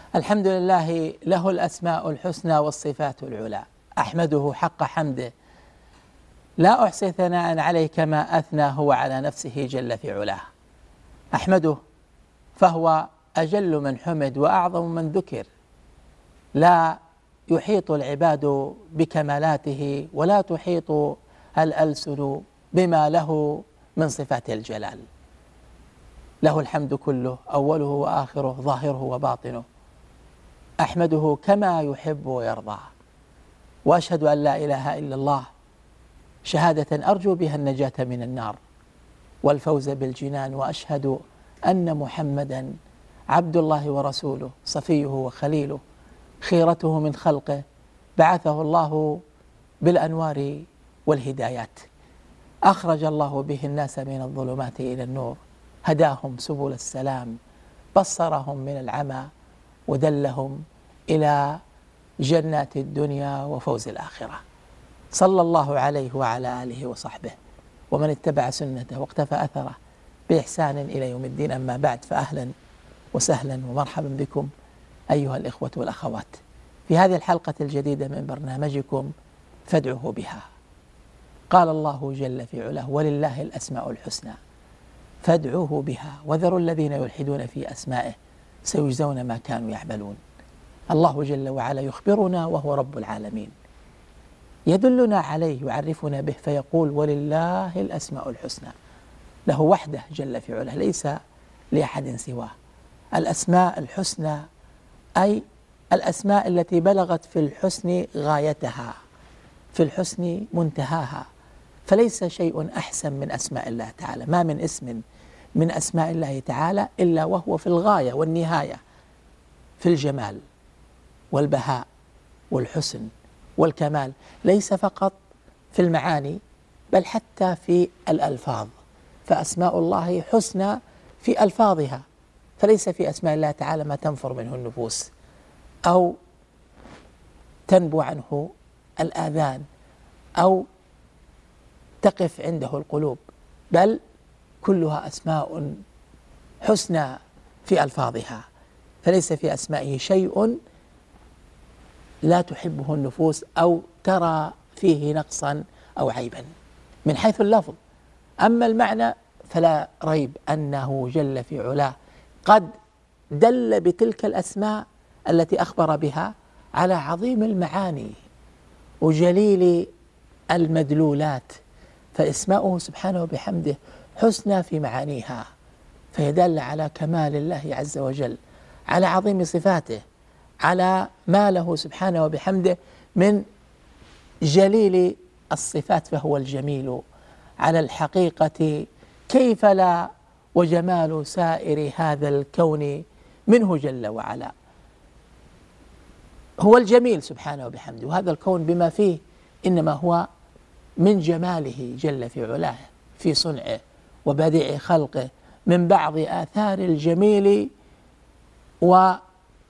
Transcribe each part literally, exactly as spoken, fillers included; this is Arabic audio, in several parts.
الحمد لله له الأسماء الحسنى والصفات العلى، أحمده حق حمده، لا أحصي ثناء عليه كما أثنى هو على نفسه جل في علاه. أحمده فهو أجل من حمد وأعظم من ذكر، لا يحيط العباد بكمالاته ولا تحيط الألسن بما له من صفات الجلال. له الحمد كله، أوله وآخره، ظاهره وباطنه. أحمده كما يحب ويرضى، وأشهد أن لا إله إلا الله شهادة أرجو بها النجاة من النار والفوز بالجنان، وأشهد أن محمدا عبد الله ورسوله، صفيه وخليله، خيرته من خلقه، بعثه الله بالأنوار والهدايات، أخرج الله به الناس من الظلمات إلى النور، هداهم سبل السلام، بصرهم من العمى، ودلهم إلى جنات الدنيا وفوز الآخرة. صلى الله عليه وعلى آله وصحبه ومن اتبع سنته واقتفى أثره بإحسان إلى يوم الدين. أما بعد، فأهلا وسهلا ومرحبا بكم أيها الإخوة والأخوات في هذه الحلقة الجديدة من برنامجكم فادعوه بها. قال الله جل في علاه: ولله الأسماء الحسنى فادعوه بها وذروا الذين يلحدون في أسمائه سيجزون ما كانوا يعملون. الله جل وعلا يخبرنا وهو رب العالمين، يدلنا عليه، يعرفنا به، فيقول: ولله الأسماء الحسنى، له وحده جل في علاه، ليس لأحد سواه. الأسماء الحسنى أي الأسماء التي بلغت في الحسن غايتها، في الحسن منتهاها، فليس شيء أحسن من أسماء الله تعالى. ما من اسم من أسماء الله تعالى إلا وهو في الغاية والنهاية، في الجمال والبهاء والحسن والكمال، ليس فقط في المعاني بل حتى في الألفاظ. فأسماء الله حسنى في ألفاظها، فليس في أسماء الله تعالى ما تنفر منه النفوس أو تنبو عنه الآذان أو تقف عنده القلوب، بل كلها أسماء حسنى في ألفاظها، فليس في أسمائه شيء لا تحبه النفوس أو ترى فيه نقصا أو عيبا من حيث اللفظ. أما المعنى فلا ريب أنه جل في علاه قد دل بتلك الأسماء التي أخبر بها على عظيم المعاني وجليل المدلولات، فإسماؤه سبحانه وبحمده حسنى في معانيها، فيدل على كمال الله عز وجل، على عظيم صفاته، على ما له سبحانه وبحمده من جليل الصفات، فهو الجميل على الحقيقة كيف لا، وجمال سائر هذا الكون منه جل وعلا. هو الجميل سبحانه وبحمده، وهذا الكون بما فيه إنما هو من جماله جل في علاه، في صنعه وبديع خلقه، من بعض آثار الجميل وصنعه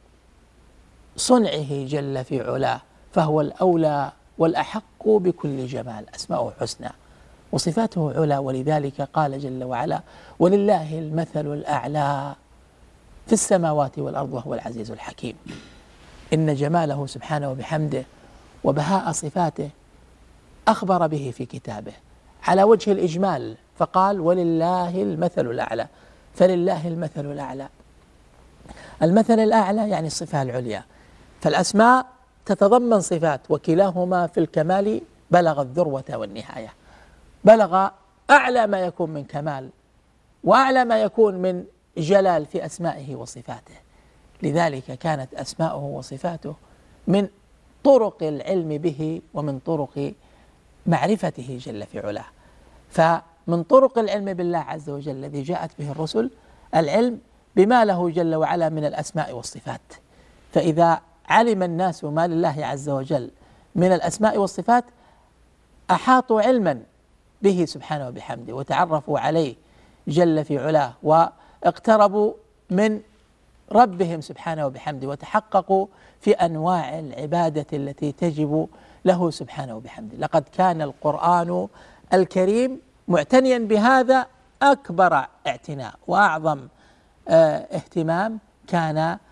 جل في علاه، فهو الأولى والأحق بكل جمال. أسماؤه حسنى وصفاته علا، ولذلك قال جل وعلا: ولله المثل الأعلى في السماوات والأرض وهو العزيز الحكيم. إن جماله سبحانه وبحمده وبهاء صفاته أخبر به في كتابه على وجه الإجمال، فقال: ولله المثل الأعلى. فلله المثل الأعلى، المثل الأعلى يعني الصفة العليا، فالأسماء تتضمن صفات، وكلاهما في الكمال بلغ الذروة والنهاية، بلغ أعلى ما يكون من كمال وأعلى ما يكون من جلال في أسمائه وصفاته. لذلك كانت أسماؤه وصفاته من طرق العلم به ومن طرق معرفته جل في علاه. فمن طرق العلم بالله عز وجل الذي جاءت به الرسل العلم بما له جل وعلا من الأسماء والصفات، فإذا علم الناس ما لله عز وجل من الأسماء والصفات أحاطوا علما به سبحانه وبحمده، وتعرفوا عليه جل في علاه، واقتربوا من ربهم سبحانه وبحمده، وتحققوا في أنواع العبادة التي تجب له سبحانه وبحمده. لقد كان القرآن الكريم معتنيا بهذا أكبر اعتناء وأعظم اه اهتمام كان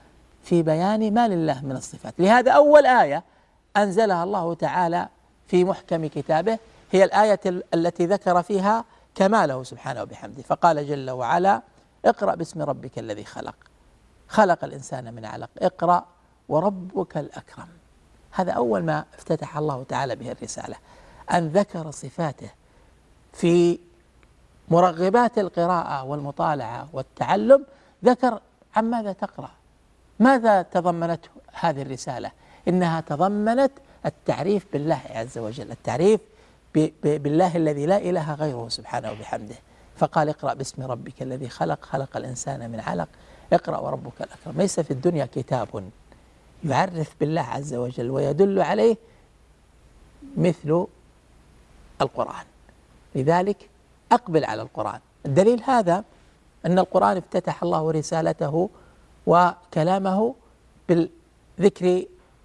في بيان ما لله من الصفات. لهذا أول آية أنزلها الله تعالى في محكم كتابه هي الآية التي ذكر فيها كماله سبحانه وبحمده، فقال جل وعلا: اقرأ باسم ربك الذي خلق، خلق الإنسان من علق، اقرأ وربك الأكرم. هذا أول ما افتتح الله تعالى به الرسالة، أن ذكر صفاته في مرغبات القراءة والمطالعة والتعلم. ذكر عن ماذا تقرأ، ماذا تضمنته هذه الرسالة. إنها تضمنت التعريف بالله عز وجل، التعريف بالله الذي لا إله غيره سبحانه وبحمده. فقال: اقرأ باسم ربك الذي خلق، خلق الإنسان من علق، اقرأ وربك الأكرم. ليس في الدنيا كتاب يعرف بالله عز وجل ويدل عليه مثل القرآن، لذلك أقبل على القرآن. الدليل هذا أن القرآن افتتح الله رسالته وكلامه بالذكر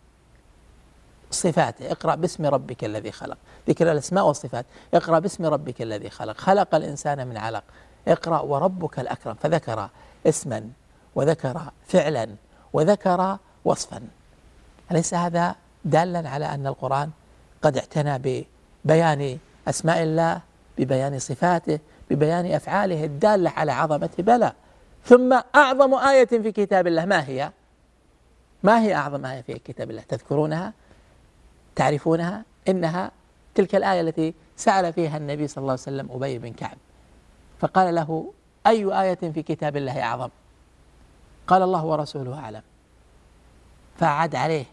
صفاته. اقرأ باسم ربك الذي خلق، ذكر الأسماء والصفات. اقرأ باسم ربك الذي خلق، خلق الإنسان من علق، اقرأ وربك الأكرم. فذكر اسما وذكر فعلا وذكر وصفا. أليس هذا دالا على أن القرآن قد اعتنى ببيان أسماء الله، ببيان صفاته، ببيان أفعاله الدالة على عظمته؟ بلى. ثم أعظم آية في كتاب الله ما هي؟ ما هي أعظم آية في كتاب الله؟ تذكرونها؟ تعرفونها؟ إنها تلك الآية التي سأل فيها النبي صلى الله عليه وسلم أبي بن كعب، فقال له: أي آية في كتاب الله أعظم؟ قال: الله ورسوله أعلم. فأعاد عليه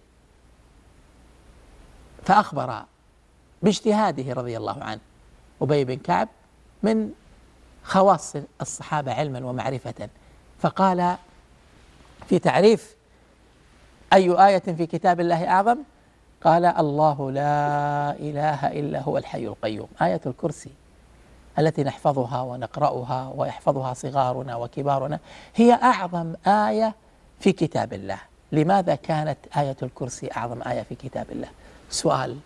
فأخبر باجتهاده رضي الله عنه. أبي بن كعب من خواص الصحابة علما ومعرفة، فقال في تعريف أي آية في كتاب الله أعظم؟ قال: الله لا إله إلا هو الحي القيوم. آية الكرسي التي نحفظها ونقرأها ويحفظها صغارنا وكبارنا هي أعظم آية في كتاب الله. لماذا كانت آية الكرسي أعظم آية في كتاب الله؟ سؤال،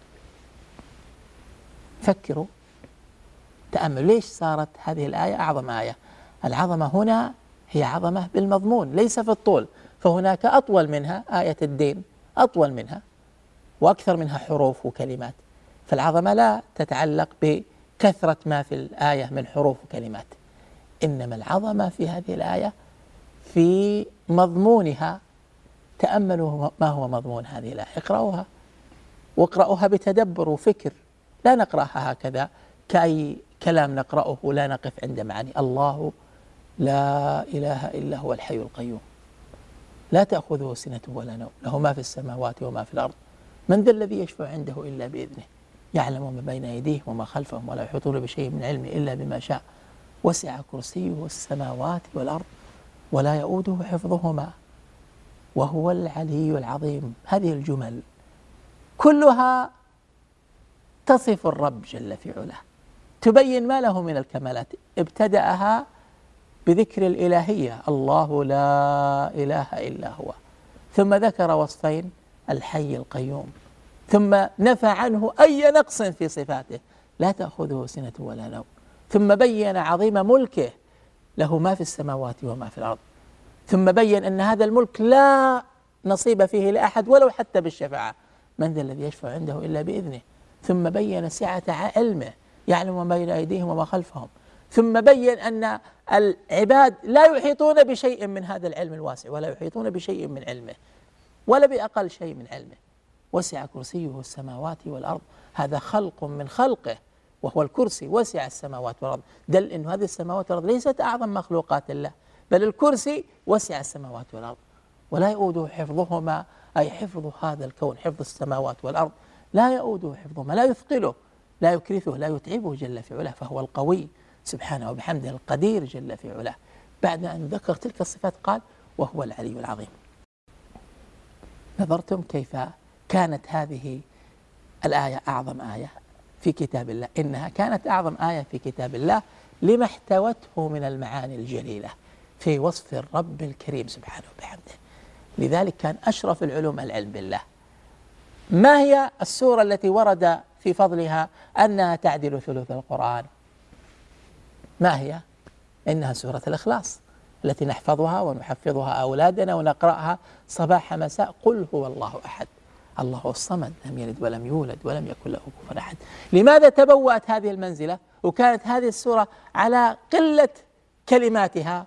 فكروا، تأملوا، ليش صارت هذه الآية أعظم آية؟ العظمة هنا هي عظمة بالمضمون ليس في الطول، فهناك أطول منها، آية الدين أطول منها وأكثر منها حروف وكلمات، فالعظمة لا تتعلق بكثرة ما في الآية من حروف وكلمات، إنما العظمة في هذه الآية في مضمونها. تأملوا ما هو مضمون هذه الآية، اقرأوها واقرأوها بتدبر وفكر، لا نقرأها هكذا كأي كلام نقرأه لا نقف عند معاني. الله لا إله إلا هو الحي القيوم، لا تأخذه سنة ولا نوم، له ما في السماوات وما في الأرض، من ذا الذي يشفع عنده إلا بإذنه، يعلم ما بين أيديهم وما خلفهم ولا يحيطون بشيء من علمه إلا بما شاء، وسع كرسيه السماوات والأرض ولا يؤوده حفظهما وهو العلي العظيم. هذه الجمل كلها تصف الرب جل في علاه، تبين ما له من الكمالات. ابتدأها بذكر الإلهية، الله لا إله إلا هو، ثم ذكر وصفين، الحي القيوم، ثم نفى عنه أي نقص في صفاته، لا تأخذه سنة ولا نوم، ثم بين عظيم ملكه، له ما في السماوات وما في الأرض، ثم بين أن هذا الملك لا نصيب فيه لأحد ولو حتى بالشفاعة، من ذا الذي يشفع عنده إلا بإذنه، ثم بين سعة علمه، يعلم ما بين أيديهم وما خلفهم، ثم بين أن العباد لا يحيطون بشيء من هذا العلم الواسع ولا يحيطون بشيء من علمه ولا بأقل شيء من علمه، وسع كرسيه السماوات والأرض، هذا خلق من خلقه وهو الكرسي، وسع السماوات والأرض، دل أن هذه السماوات والأرض ليست أعظم مخلوقات الله، بل الكرسي وسع السماوات والأرض ولا يؤوده حفظهما، أي حفظ هذا الكون، حفظ السماوات والأرض لا يؤوده حفظهما، لا يثقله، لا يكرثه، لا يتعبه جل في علاه، فهو القوي سبحانه وبحمده، القدير جل في علاه. بعد أن ذكر تلك الصفات قال: وهو العلي العظيم. نظرتم كيف كانت هذه الآية أعظم آية في كتاب الله؟ إنها كانت أعظم آية في كتاب الله لما احتوته من المعاني الجليلة في وصف الرب الكريم سبحانه وبحمده. لذلك كان أشرف العلوم العلم بالله. ما هي السورة التي ورد في فضلها أنها تعدل ثلث القرآن؟ ما هي؟ إنها سورة الإخلاص. التي نحفظها ونحفظها أولادنا ونقرأها صباح مساء. قل هو الله أحد الله الصمد لم يلد ولم يولد ولم يكن له كفوا أحد. لماذا تبوأت هذه المنزلة وكانت هذه السورة على قلة كلماتها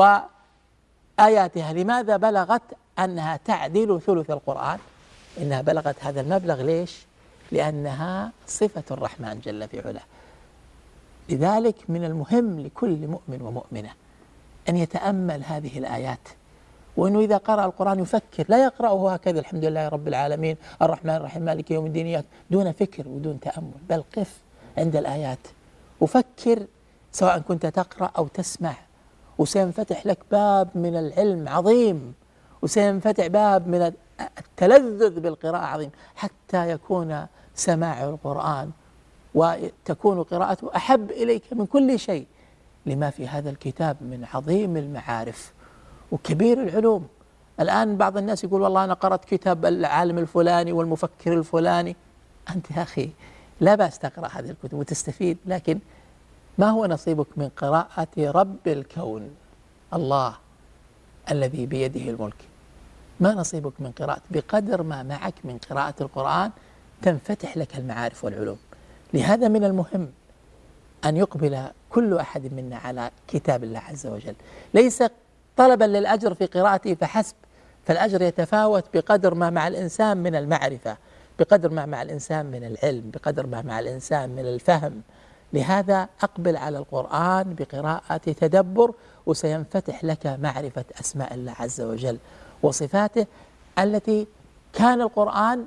وآياتها؟ لماذا بلغت أنها تعدل ثلث القرآن؟ إنها بلغت هذا المبلغ ليش؟ لأنها صفة الرحمن جل في علاه. لذلك من المهم لكل مؤمن ومؤمنة أن يتأمل هذه الآيات، وأنه إذا قرأ القرآن يفكر، لا يقرأه هكذا الحمد لله رب العالمين الرحمن الرحيم مالك يوم الدين دون فكر ودون تأمل، بل قف عند الآيات وفكر سواء كنت تقرأ أو تسمع، وسينفتح لك باب من العلم عظيم، وسينفتح باب من التلذذ بالقراءة عظيم، حتى يكون سماع القرآن وتكون قراءته أحب إليك من كل شيء، لما في هذا الكتاب من عظيم المعارف وكبير العلوم. الآن بعض الناس يقول والله أنا قرأت كتاب العالم الفلاني والمفكر الفلاني. أنت يا أخي لا بأس تقرأ هذه الكتب وتستفيد، لكن ما هو نصيبك من قراءة رب الكون الله الذي بيده الملك؟ ما نصيبك من قراءة؟ بقدر ما معك من قراءة القرآن تنفتح لك المعارف والعلوم. لهذا من المهم أن يقبل كل أحد منا على كتاب الله عز وجل، ليس طلبا للأجر في قراءته فحسب، فالأجر يتفاوت بقدر ما مع الإنسان من المعرفة، بقدر ما مع الإنسان من العلم، بقدر ما مع الإنسان من الفهم. لهذا أقبل على القرآن بقراءة تدبر، وسينفتح لك معرفة أسماء الله عز وجل وصفاته التي كان القرآن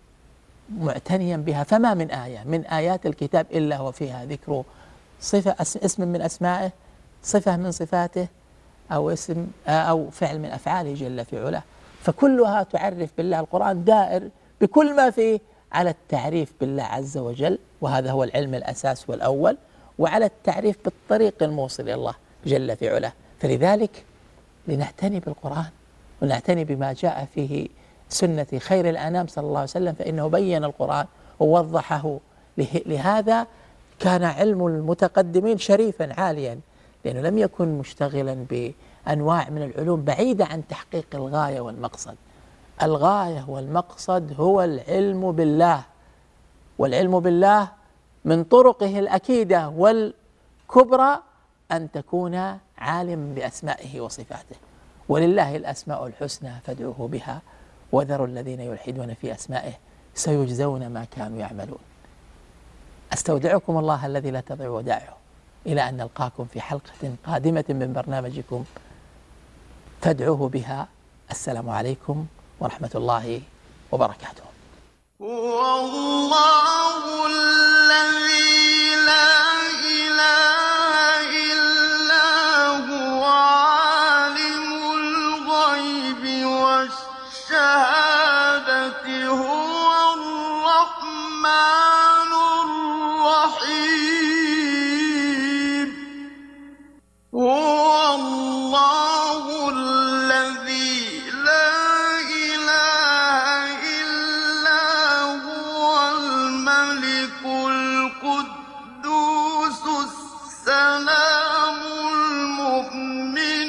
معتنيا بها. فما من آية من آيات الكتاب إلا وفيها ذكر صفة اسم من أسمائه، صفة من صفاته، أو اسم أو فعل من أفعاله جل في علاه. فكلها تعرف بالله. القرآن دائر بكل ما فيه على التعريف بالله عز وجل، وهذا هو العلم الأساس والأول، وعلى التعريف بالطريق الموصل إلى الله جل في علاه. فلذلك لنعتني بالقرآن ونعتني بما جاء فيه سنة خير الأنام صلى الله عليه وسلم، فإنه بين القرآن ووضحه. لهذا كان علم المتقدمين شريفا عاليا، لأنه لم يكن مشتغلا بأنواع من العلوم بعيدة عن تحقيق الغاية والمقصد. الغاية والمقصد هو العلم بالله، والعلم بالله من طرقه الأكيدة والكبرى أن تكون عالم بأسمائه وصفاته. ولله الأسماء الحسنى فادعوه بها وذروا الذين يلحدون في أسمائه سيجزون ما كانوا يعملون. أستودعكم الله الذي لا تضيع ودائعه، إلى أن نلقاكم في حلقة قادمة من برنامجكم فادعوه بها. السلام عليكم ورحمة الله وبركاته. هو الله الذي لا إله إلا هو عالم الغيب والشهادة هو الرحمن الرحيم. هو الله الذي لا إله إلا هو الملك القدوس السلام المؤمن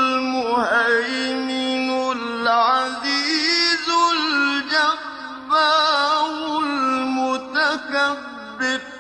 المهيمن العزيز الجبار المتكبر.